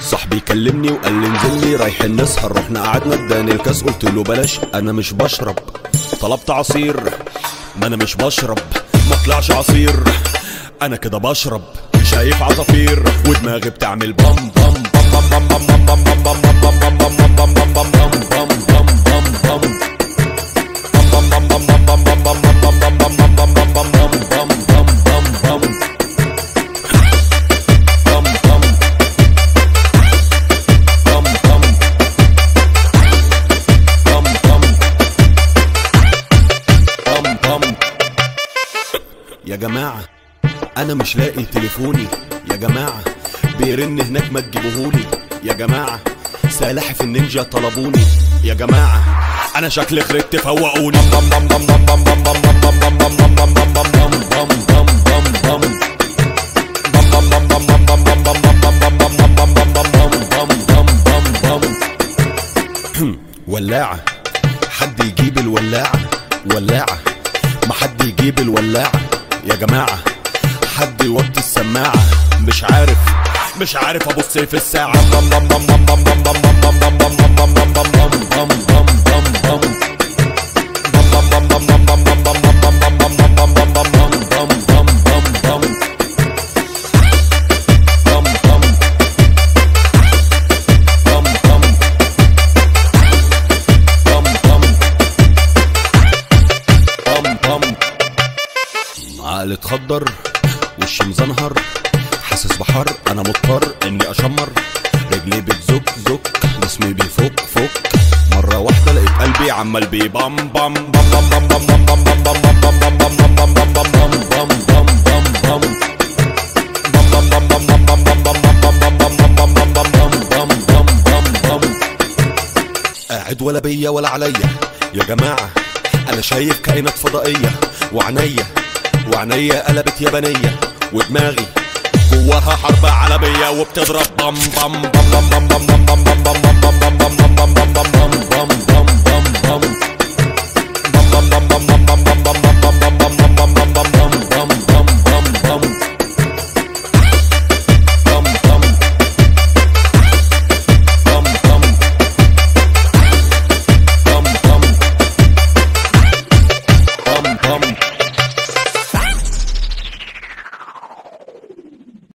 صاحبي كلمني وقال لي انزل لي رايحين نسهر، رحنا قعدنا اداني الكاس قلت له بلاش انا مش بشرب. طلبت عصير ما انا مش بشرب، ما طلعش عصير انا كده بشرب. شايف عصافير ودماغي بتعمل بام بام بام بام بام بام بام بام بام بام بام بام بام بام بام بام يا جماعة أنا مش لاقي تليفوني، يا جماعة بيرن هناك ما تجيبوهولي، يا جماعة سلاحف النينجا طلبوني، يا جماعة أنا شكلي خرجت فوقوني. ولاعة حد يجيب الولاعة، ولاعة ما حد يجيب الولاعة، يا جماعة حد يوطي السماعة. مش عارف ابص في الساعة. عقلي اتخدر وشي مزنهر، حاسس بحر انا مضطر اني اشمر، رجلي بتزك زك جسمي بيفك فك، مرة واحدة لقيت قلبي عمال بيبام بام بام بام بام بام بام بام بام بام بام بام بام بام. قاعد ولا بيا ولا عليا، يا جماعة انا شايف كائنات فضائية، وعينيا قلبت يابانية، ودماغي جواها حرب عالمية وبتضرب بام بام بام بام بام بام بام بام بام بام بام بام بام بام بام بام.